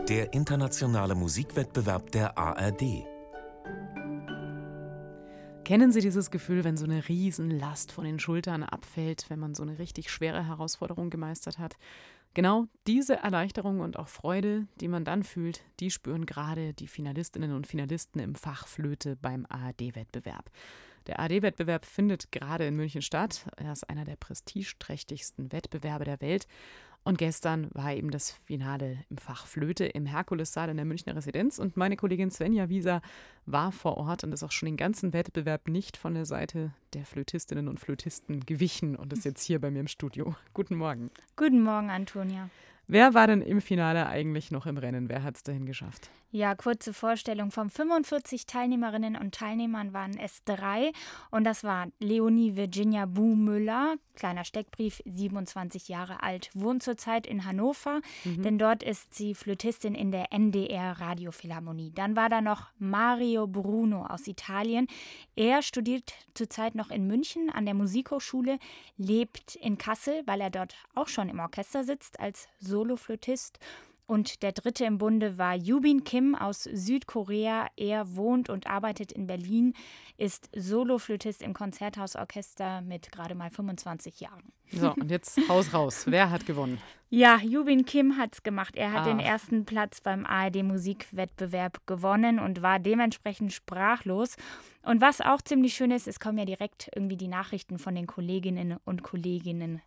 der internationale Musikwettbewerb der ARD. Kennen Sie dieses Gefühl, wenn so eine Riesenlast von den Schultern abfällt, wenn man so eine richtig schwere Herausforderung gemeistert hat? Genau diese Erleichterung und auch Freude, die man dann fühlt, die spüren gerade die Finalistinnen und Finalisten im Fach Flöte beim ARD-Wettbewerb. Der ARD-Wettbewerb findet gerade in München statt. Er ist einer der prestigeträchtigsten Wettbewerbe der Welt. Und gestern war eben das Finale im Fach Flöte im Herkulessaal in der Münchner Residenz. Und meine Kollegin Svenja Wieser war vor Ort und ist auch schon den ganzen Wettbewerb nicht von der Seite der Flötistinnen und Flötisten gewichen und ist jetzt hier bei mir im Studio. Guten Morgen. Guten Morgen, Antonia. Wer war denn im Finale eigentlich noch im Rennen? Wer hat es dahin geschafft? Ja, kurze Vorstellung. Von 45 Teilnehmerinnen und Teilnehmern waren es 3. Und das war Leonie Virginia Buhmüller, kleiner Steckbrief, 27 Jahre alt, wohnt zurzeit in Hannover, denn dort ist sie Flötistin in der NDR Radiophilharmonie. Dann war da noch Mario Bruno aus Italien. Er studiert zurzeit noch in München an der Musikhochschule, lebt in Kassel, weil er dort auch schon im Orchester sitzt als Soloflötist. Und der dritte im Bunde war Yubin Kim aus Südkorea. Er wohnt und arbeitet in Berlin, ist Soloflötist im Konzerthausorchester mit gerade mal 25 Jahren. So, und jetzt Haus raus. Wer hat gewonnen? Ja, Yubin Kim hat es gemacht. Er hat den ersten Platz beim ARD-Musikwettbewerb gewonnen und war dementsprechend sprachlos. Und was auch ziemlich schön ist, es kommen ja direkt irgendwie die Nachrichten von den Kolleginnen und Kollegen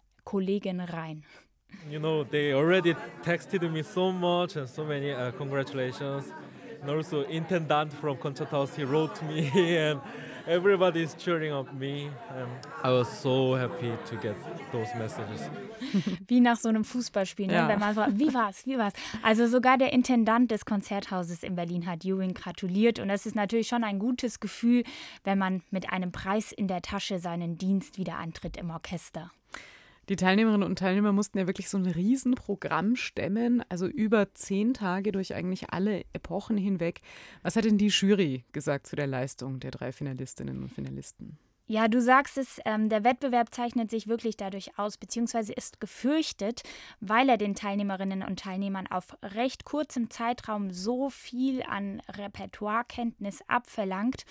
rein. You know, they already texted me so much and so many congratulations. And also, Intendant from Concerthaus, he wrote me and everybody is cheering up me. And I was so happy to get those messages. Wie nach so einem Fußballspiel, ne? Ja. Wenn man fragt, wie war's? Also sogar der Intendant des Konzerthauses in Berlin hat Ewing gratuliert. Und das ist natürlich schon ein gutes Gefühl, wenn man mit einem Preis in der Tasche seinen Dienst wieder antritt im Orchester. Die Teilnehmerinnen und Teilnehmer mussten ja wirklich so ein Riesenprogramm stemmen, also über 10 Tage durch eigentlich alle Epochen hinweg. Was hat denn die Jury gesagt zu der Leistung der 3 Finalistinnen und Finalisten? Ja, du sagst es, der Wettbewerb zeichnet sich wirklich dadurch aus, beziehungsweise ist gefürchtet, weil er den Teilnehmerinnen und Teilnehmern auf recht kurzem Zeitraum so viel an Repertoirekenntnis abverlangt.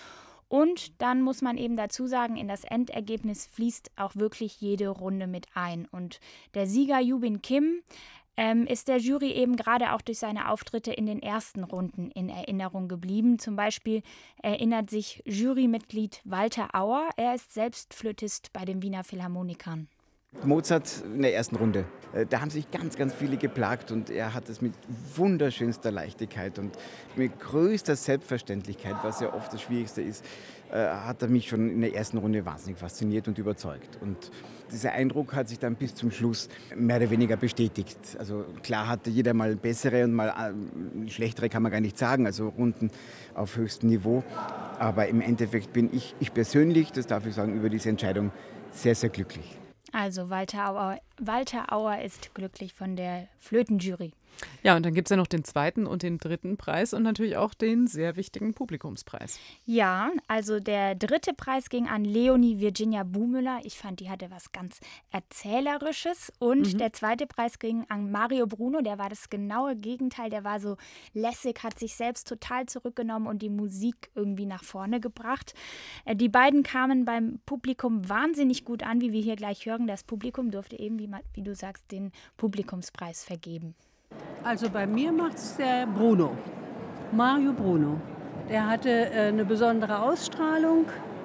Und dann muss man eben dazu sagen, in das Endergebnis fließt auch wirklich jede Runde mit ein. Und der Sieger Yubin Kim ist der Jury eben gerade auch durch seine Auftritte in den ersten Runden in Erinnerung geblieben. Zum Beispiel erinnert sich Jurymitglied Walter Auer. Er ist selbst Flötist bei den Wiener Philharmonikern. Mozart in der ersten Runde. Da haben sich ganz, ganz viele geplagt und er hat es mit wunderschönster Leichtigkeit und mit größter Selbstverständlichkeit, was ja oft das Schwierigste ist, hat er mich schon in der ersten Runde wahnsinnig fasziniert und überzeugt. Und dieser Eindruck hat sich dann bis zum Schluss mehr oder weniger bestätigt. Also klar hatte jeder mal bessere und mal schlechtere, kann man gar nicht sagen, also Runden auf höchstem Niveau. Aber im Endeffekt bin ich persönlich, das darf ich sagen, über diese Entscheidung sehr, sehr glücklich. Also Walter Auer ist glücklich von der Flötenjury. Ja, und dann gibt es ja noch den 2. und den 3. Preis und natürlich auch den sehr wichtigen Publikumspreis. Ja, also der 3. Preis ging an Leonie Virginia Buhmüller. Ich fand, die hatte was ganz Erzählerisches. Und der 2. Preis ging an Mario Bruno. Der war das genaue Gegenteil. Der war so lässig, hat sich selbst total zurückgenommen und die Musik irgendwie nach vorne gebracht. Die beiden kamen beim Publikum wahnsinnig gut an, wie wir hier gleich hören. Das Publikum durfte eben, wie du sagst, den Publikumspreis vergeben. Also bei mir macht es der Bruno, Mario Bruno. Der hatte eine besondere Ausstrahlung,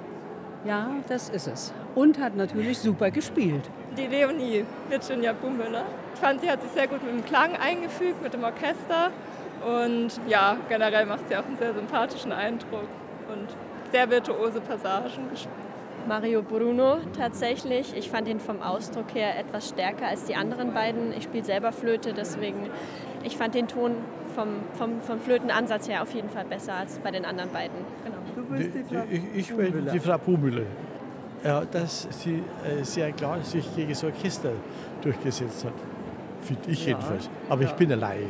ja, das ist es. Und hat natürlich super gespielt. Die Leonie Virginia Buhmüller. Ich fand, sie hat sich sehr gut mit dem Klang eingefügt, mit dem Orchester. Und ja, generell macht sie auch einen sehr sympathischen Eindruck und sehr virtuose Passagen gespielt. Mario Bruno tatsächlich. Ich fand ihn vom Ausdruck her etwas stärker als die anderen beiden. Ich spiele selber Flöte, deswegen ich fand den Ton vom Flötenansatz her auf jeden Fall besser als bei den anderen beiden. Genau. Ich bin die Frau Buhmüller. Ja, dass sie sehr klar sich gegen das Orchester durchgesetzt hat. Finde ich jedenfalls. Aber ich bin eine Laie.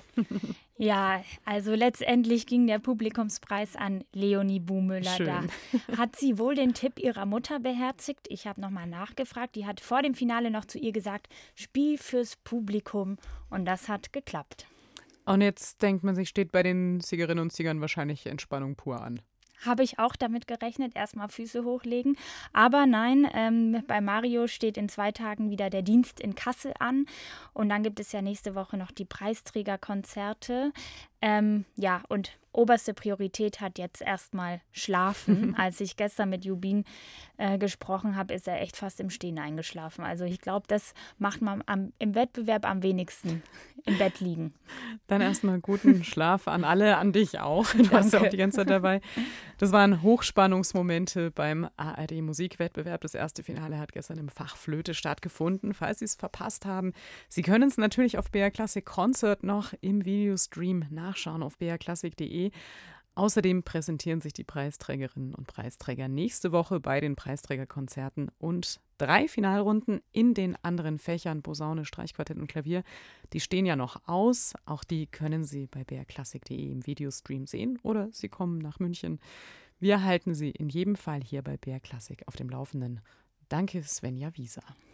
Ja, also letztendlich ging der Publikumspreis an Leonie Buhmüller. Schön. Da hat sie wohl den Tipp ihrer Mutter beherzigt. Ich habe nochmal nachgefragt. Die hat vor dem Finale noch zu ihr gesagt, Spiel fürs Publikum. Und das hat geklappt. Und jetzt denkt man sich, steht bei den Siegerinnen und Siegern wahrscheinlich Entspannung pur an. Habe ich auch damit gerechnet, erstmal Füße hochlegen. Aber nein, bei Mario steht in 2 Tagen wieder der Dienst in Kassel an. Und dann gibt es ja nächste Woche noch die Preisträgerkonzerte. Und oberste Priorität hat jetzt erstmal Schlafen. Als ich gestern mit Jubin gesprochen habe, ist er echt fast im Stehen eingeschlafen. Also ich glaube, das macht man im Wettbewerb am wenigsten, im Bett liegen. Dann erstmal guten Schlaf an alle, an dich auch. Du warst ja auch die ganze Zeit dabei. Das waren Hochspannungsmomente beim ARD-Musikwettbewerb. Das erste Finale hat gestern im Fach Flöte stattgefunden. Falls Sie es verpasst haben, Sie können es natürlich auf BR Classic Concert noch im Videostream nachschauen auf brklassik.de. Außerdem präsentieren sich die Preisträgerinnen und Preisträger nächste Woche bei den Preisträgerkonzerten und 3 Finalrunden in den anderen Fächern Posaune, Streichquartett und Klavier. Die stehen ja noch aus. Auch die können Sie bei brklassik.de im Videostream sehen oder Sie kommen nach München. Wir halten Sie in jedem Fall hier bei BR Classic auf dem Laufenden. Danke, Svenja Wieser.